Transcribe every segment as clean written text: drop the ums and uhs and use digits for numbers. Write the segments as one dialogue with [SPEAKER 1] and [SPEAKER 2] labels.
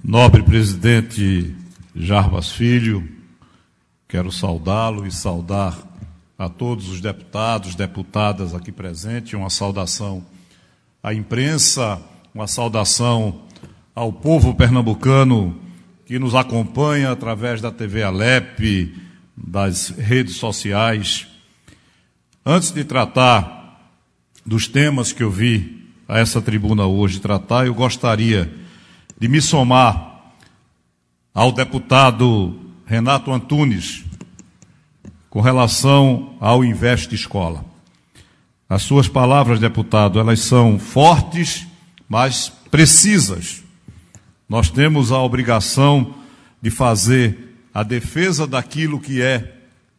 [SPEAKER 1] Nobre presidente Jarbas Filho, quero saudá-lo e saudar a todos os deputados, deputadas aqui presentes, uma saudação à imprensa, uma saudação ao povo pernambucano que nos acompanha através da TV Alep, das redes sociais. Antes de tratar dos temas que eu vi a essa tribuna hoje tratar, eu gostaria de me somar ao deputado Renato Antunes com relação ao Investe Escola. As suas palavras, deputado, elas são fortes, mas precisas. Nós temos a obrigação de fazer a defesa daquilo que é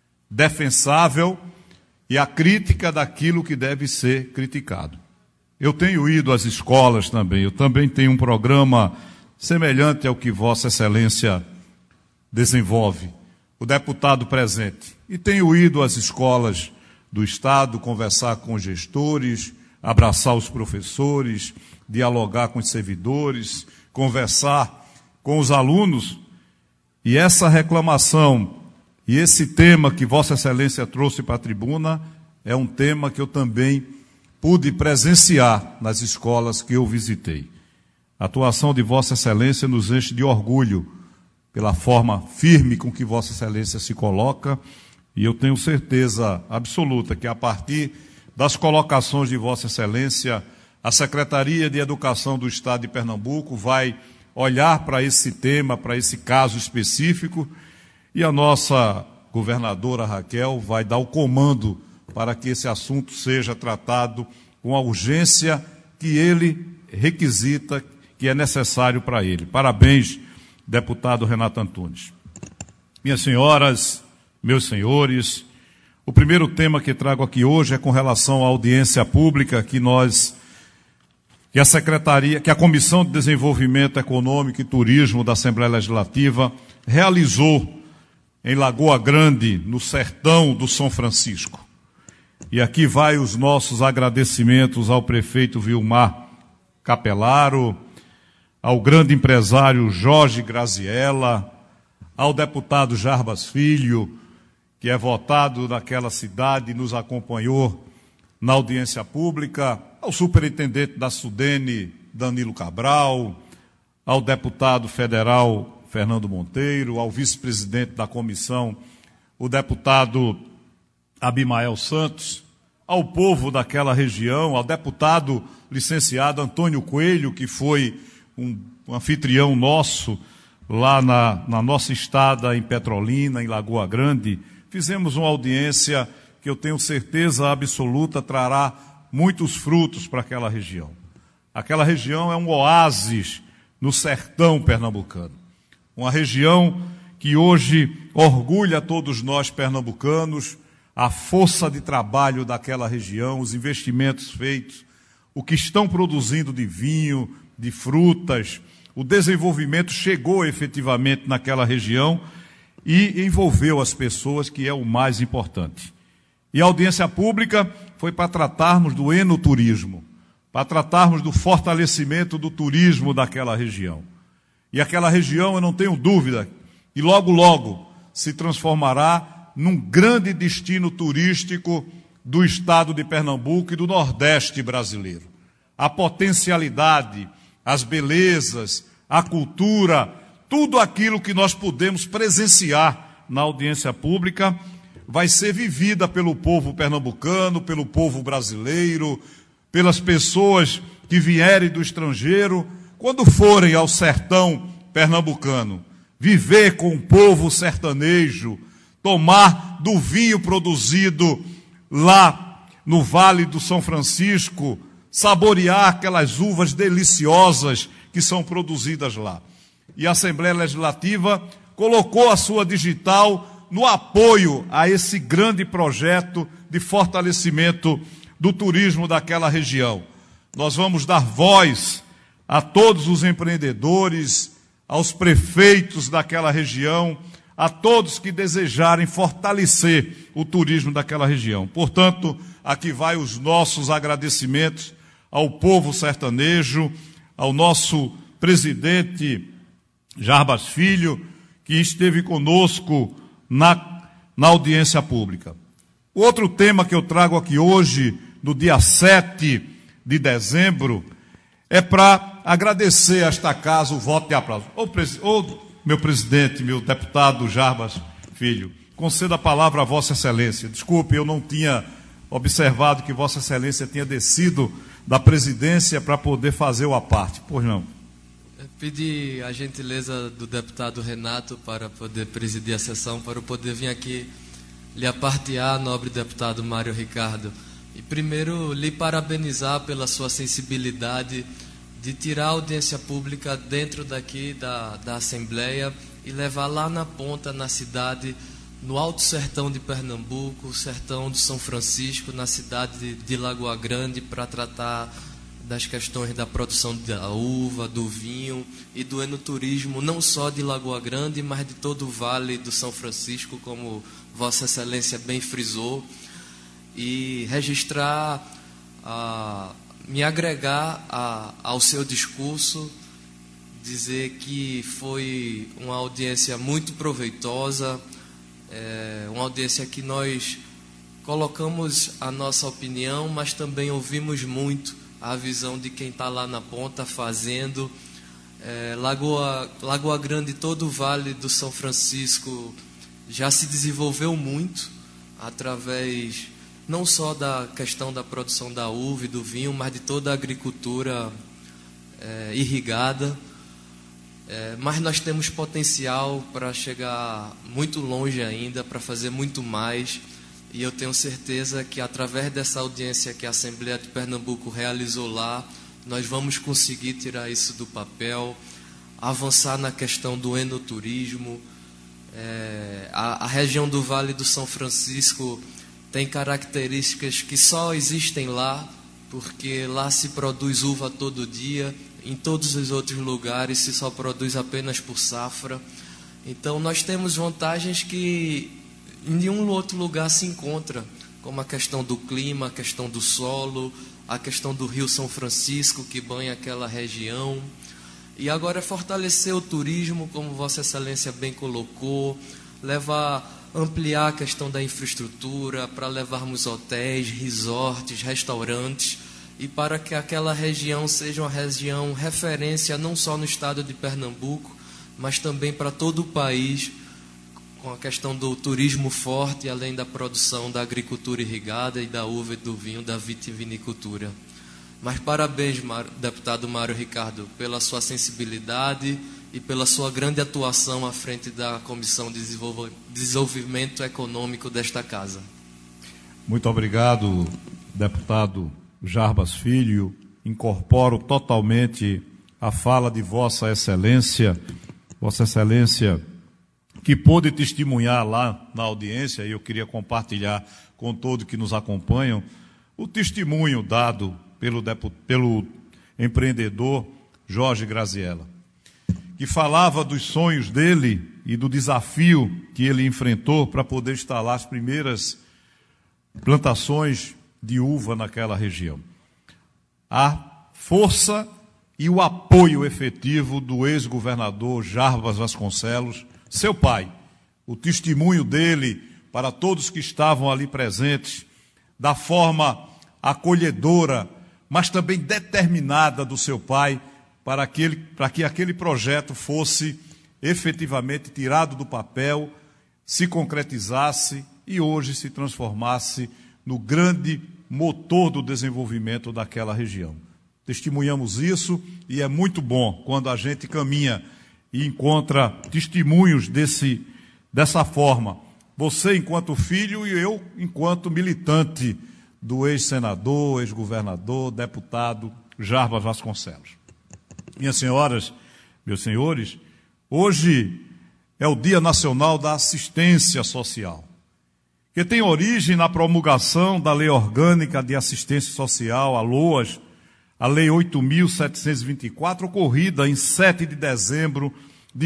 [SPEAKER 1] defensável e a crítica daquilo que deve ser criticado. Eu tenho ido às escolas também, eu também tenho um programa semelhante ao que Vossa Excelência desenvolve, o deputado presente. E tenho ido às escolas do Estado, conversar com os gestores, abraçar os professores, dialogar com os servidores, conversar com os alunos. E essa reclamação e esse tema que Vossa Excelência trouxe para a tribuna é um tema que eu também pude presenciar nas escolas que eu visitei. A atuação de Vossa Excelência nos enche de orgulho pela forma firme com que Vossa Excelência se coloca, e eu tenho certeza absoluta que a partir das colocações de Vossa Excelência, a Secretaria de Educação do Estado de Pernambuco vai olhar para esse tema, para esse caso específico, e a nossa governadora Raquel vai dar o comando para que esse assunto seja tratado com a urgência que ele requisita, que é necessário para ele. Parabéns, deputado Renato Antunes. Minhas senhoras, meus senhores, o primeiro tema que trago aqui hoje é com relação à audiência pública que a Comissão de Desenvolvimento Econômico e Turismo da Assembleia Legislativa realizou em Lagoa Grande, no sertão do São Francisco. E aqui vai os nossos agradecimentos ao prefeito Vilmar Capelaro, ao grande empresário Jorge Graziella, ao deputado Jarbas Filho, que é votado naquela cidade e nos acompanhou na audiência pública, ao superintendente da Sudene, Danilo Cabral, ao deputado federal Fernando Monteiro, ao vice-presidente da comissão, o deputado Abimael Santos, ao povo daquela região, ao deputado licenciado Antônio Coelho, que foi um anfitrião nosso lá na nossa estada em Petrolina, em Lagoa Grande. Fizemos uma audiência que eu tenho certeza absoluta trará muitos frutos para aquela região. Aquela região é um oásis no sertão pernambucano. Uma região que hoje orgulha todos nós pernambucanos, a força de trabalho daquela região, os investimentos feitos, o que estão produzindo de vinho, de frutas, o desenvolvimento chegou efetivamente naquela região e envolveu as pessoas, que é o mais importante. E a audiência pública foi para tratarmos do enoturismo, para tratarmos do fortalecimento do turismo daquela região. E aquela região, eu não tenho dúvida, e logo, logo se transformará num grande destino turístico do estado de Pernambuco e do Nordeste brasileiro. A potencialidade, as belezas, a cultura, tudo aquilo que nós podemos presenciar na audiência pública vai ser vivida pelo povo pernambucano, pelo povo brasileiro, pelas pessoas que vierem do estrangeiro, quando forem ao sertão pernambucano, viver com o povo sertanejo, tomar do vinho produzido lá no Vale do São Francisco, saborear aquelas uvas deliciosas que são produzidas lá. E a Assembleia Legislativa colocou a sua digital no apoio a esse grande projeto de fortalecimento do turismo daquela região. Nós vamos dar voz a todos os empreendedores, aos prefeitos daquela região, a todos que desejarem fortalecer o turismo daquela região. Portanto, aqui vai os nossos agradecimentos ao povo sertanejo, ao nosso presidente Jarbas Filho, que esteve conosco na audiência pública. O outro tema que eu trago aqui hoje, no dia 7 de dezembro, é para agradecer a esta casa o voto de aplauso. Meu presidente, meu deputado Jarbas Filho, conceda a palavra a Vossa Excelência. Desculpe, eu não tinha observado que Vossa Excelência tinha descido da presidência para poder fazer o aparte. Pois não.
[SPEAKER 2] Pedi a gentileza do deputado Renato para poder presidir a sessão, para eu poder vir aqui lhe apartear, nobre deputado Mário Ricardo. E primeiro lhe parabenizar pela sua sensibilidade de tirar a audiência pública dentro daqui da Assembleia e levar lá na ponta, na cidade, no Alto Sertão de Pernambuco, Sertão de São Francisco, na cidade de Lagoa Grande, para tratar das questões da produção da uva, do vinho e do enoturismo, não só de Lagoa Grande, mas de todo o Vale do São Francisco, como Vossa Excelência bem frisou, e registrar, me agregar ao seu discurso, dizer que foi uma audiência muito proveitosa, uma audiência que nós colocamos a nossa opinião, mas também ouvimos muito a visão de quem está lá na ponta fazendo. Lagoa Grande, todo o Vale do São Francisco já se desenvolveu muito através não só da questão da produção da uva e do vinho, mas de toda a agricultura irrigada. Mas nós temos potencial para chegar muito longe ainda, para fazer muito mais. E eu tenho certeza que através dessa audiência que a Assembleia de Pernambuco realizou lá, nós vamos conseguir tirar isso do papel, avançar na questão do enoturismo. A região do Vale do São Francisco tem características que só existem lá, porque lá se produz uva todo dia, em todos os outros lugares se só produz apenas por safra. Então nós temos vantagens que em nenhum outro lugar se encontra, como a questão do clima, a questão do solo, a questão do Rio São Francisco, que banha aquela região. E agora é fortalecer o turismo, como Vossa Excelência bem colocou, ampliar a questão da infraestrutura, para levarmos hotéis, resorts, restaurantes, e para que aquela região seja uma região referência não só no estado de Pernambuco, mas também para todo o país, com a questão do turismo forte, além da produção da agricultura irrigada e da uva e do vinho, da vitivinicultura. Mas parabéns, deputado Mário Ricardo, pela sua sensibilidade e pela sua grande atuação à frente da Comissão de Desenvolvimento Econômico desta Casa.
[SPEAKER 1] Muito obrigado, deputado Jarbas Filho. Incorporo totalmente a fala de Vossa Excelência. Vossa Excelência, que pôde testemunhar lá na audiência, e eu queria compartilhar com todos que nos acompanham, o testemunho dado pelo empreendedor Jorge Graziella, que falava dos sonhos dele e do desafio que ele enfrentou para poder instalar as primeiras plantações de uva naquela região. A força e o apoio efetivo do ex-governador Jarbas Vasconcelos, seu pai, o testemunho dele para todos que estavam ali presentes, da forma acolhedora, mas também determinada do seu pai, para que aquele projeto fosse efetivamente tirado do papel, se concretizasse e hoje se transformasse no grande motor do desenvolvimento daquela região. Testemunhamos isso e é muito bom quando a gente caminha e encontra testemunhos dessa forma. Você enquanto filho e eu enquanto militante do ex-senador, ex-governador, deputado Jarbas Vasconcelos. Minhas senhoras, meus senhores, hoje é o Dia Nacional da Assistência Social, que tem origem na promulgação da Lei Orgânica de Assistência Social, a LOAS, a Lei 8.724, ocorrida em 7 de dezembro de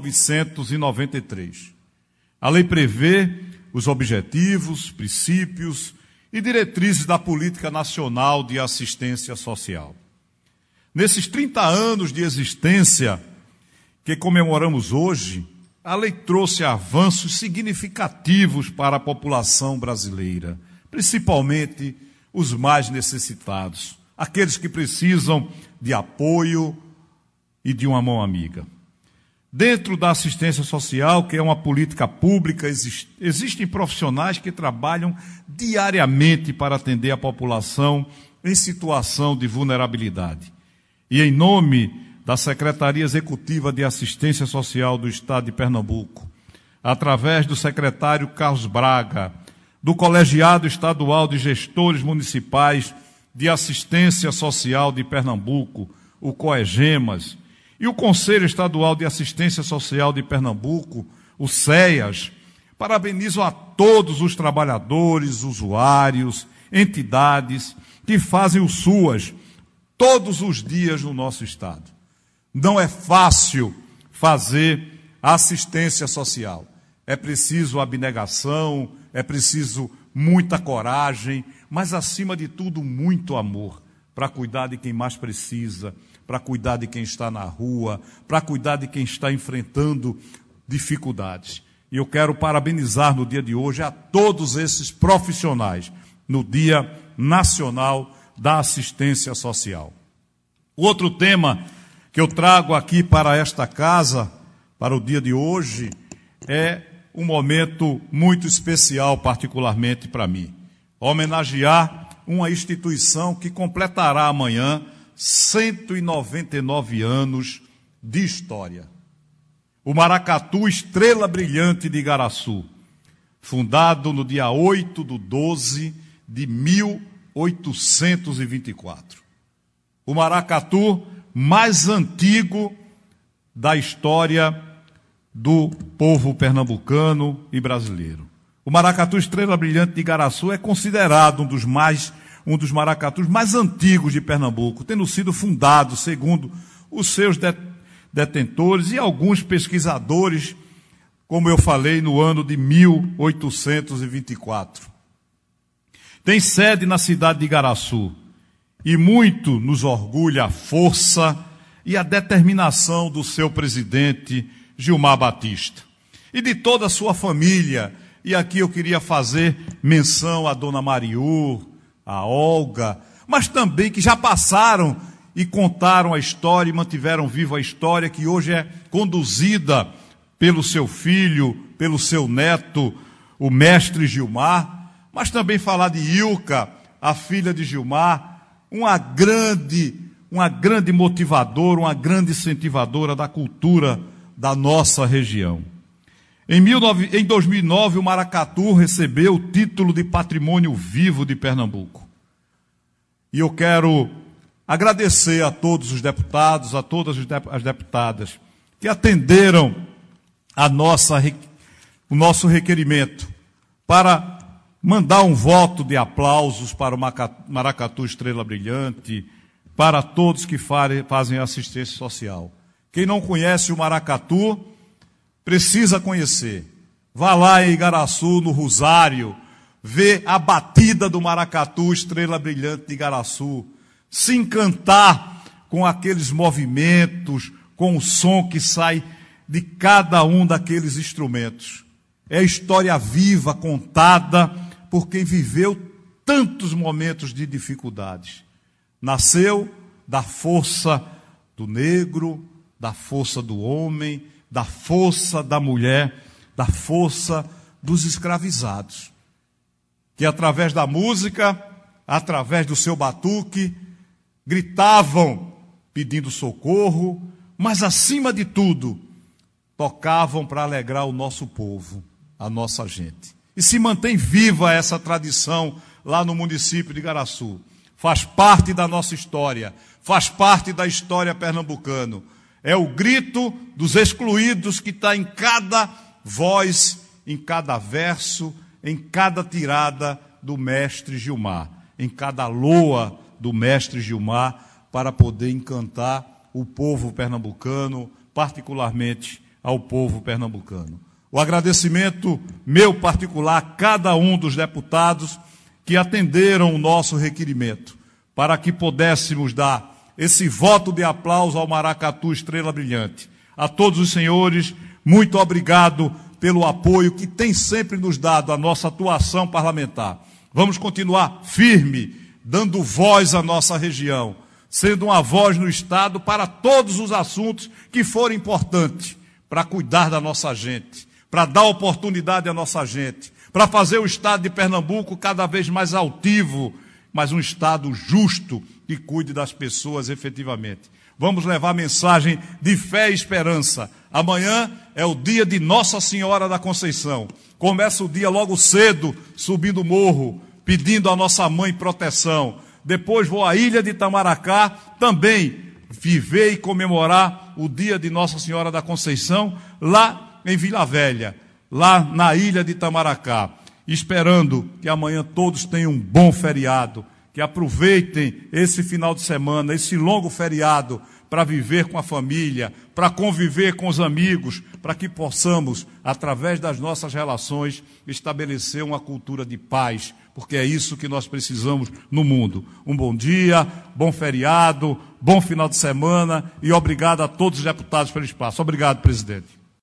[SPEAKER 1] 1993. A lei prevê os objetivos, princípios e diretrizes da Política Nacional de Assistência Social. Nesses 30 anos de existência, que comemoramos hoje, a lei trouxe avanços significativos para a população brasileira, principalmente os mais necessitados, aqueles que precisam de apoio e de uma mão amiga. Dentro da assistência social, que é uma política pública, existem profissionais que trabalham diariamente para atender a população em situação de vulnerabilidade. E em nome da Secretaria Executiva de Assistência Social do Estado de Pernambuco, através do secretário Carlos Braga, do Colegiado Estadual de Gestores Municipais de Assistência Social de Pernambuco, o COEGEMAS, e o Conselho Estadual de Assistência Social de Pernambuco, o CEAS, parabenizo a todos os trabalhadores, usuários, entidades que fazem o SUAS todos os dias no nosso Estado. Não é fácil fazer assistência social. É preciso abnegação, é preciso muita coragem, mas, acima de tudo, muito amor para cuidar de quem mais precisa, para cuidar de quem está na rua, para cuidar de quem está enfrentando dificuldades. E eu quero parabenizar no dia de hoje a todos esses profissionais, no Dia Nacional da Assistência Social. O outro tema que eu trago aqui para esta casa, para o dia de hoje, é um momento muito especial, particularmente para mim. Homenagear uma instituição que completará amanhã 199 anos de história. O Maracatu Estrela Brilhante de Igaraçu, fundado no dia 8/12/1824. O maracatu mais antigo da história do povo pernambucano e brasileiro. O Maracatu Estrela Brilhante de Igaraçu é considerado um dos maracatus mais antigos de Pernambuco, tendo sido fundado, segundo os seus detentores e alguns pesquisadores, como eu falei, no ano de 1824. Tem sede na cidade de Igaraçu e muito nos orgulha a força e a determinação do seu presidente, Gilmar Batista, e de toda a sua família. E aqui eu queria fazer menção à dona Mariú, a Olga, mas também que já passaram e contaram a história e mantiveram viva a história, que hoje é conduzida pelo seu filho, pelo seu neto, o mestre Gilmar, mas também falar de Ilka, a filha de Gilmar, uma grande motivadora, uma grande incentivadora da cultura da nossa região. Em 2009, o Maracatu recebeu o título de Patrimônio Vivo de Pernambuco. E eu quero agradecer a todos os deputados, a todas as deputadas que atenderam o nosso requerimento para mandar um voto de aplausos para o Maracatu Estrela Brilhante, para todos que fazem assistência social. Quem não conhece o Maracatu, precisa conhecer. Vá lá em Igaraçu, no Rosário, vê a batida do Maracatu Estrela Brilhante de Igaraçu, se encantar com aqueles movimentos, com o som que sai de cada um daqueles instrumentos. É história viva, contada por quem viveu tantos momentos de dificuldades. Nasceu da força do negro, da força do homem, da força da mulher, da força dos escravizados, que através da música, através do seu batuque, gritavam pedindo socorro, mas acima de tudo, tocavam para alegrar o nosso povo, a nossa gente. E se mantém viva essa tradição lá no município de Igaraçu. Faz parte da nossa história, faz parte da história pernambucana. É o grito dos excluídos que está em cada voz, em cada verso, em cada tirada do mestre Gilmar, em cada loa do mestre Gilmar, para poder encantar o povo pernambucano, particularmente ao povo pernambucano. O agradecimento meu particular a cada um dos deputados que atenderam o nosso requerimento, para que pudéssemos dar esse voto de aplauso ao Maracatu Estrela Brilhante, A todos os senhores, muito obrigado pelo apoio que tem sempre nos dado a nossa atuação parlamentar. Vamos continuar firme, dando voz à nossa região, sendo uma voz no Estado para todos os assuntos que forem importantes, para cuidar da nossa gente, para dar oportunidade à nossa gente, para fazer o Estado de Pernambuco cada vez mais altivo, mas um Estado justo que cuide das pessoas efetivamente. Vamos levar a mensagem de fé e esperança. Amanhã é o dia de Nossa Senhora da Conceição. Começa o dia logo cedo, subindo o morro, pedindo à nossa mãe proteção. Depois vou à ilha de Itamaracá, também viver e comemorar o dia de Nossa Senhora da Conceição, lá em Vila Velha, lá na ilha de Itamaracá. Esperando que amanhã todos tenham um bom feriado, que aproveitem esse final de semana, esse longo feriado, para viver com a família, para conviver com os amigos, para que possamos, através das nossas relações, estabelecer uma cultura de paz, porque é isso que nós precisamos no mundo. Um bom dia, bom feriado, bom final de semana e obrigado a todos os deputados pelo espaço. Obrigado, presidente.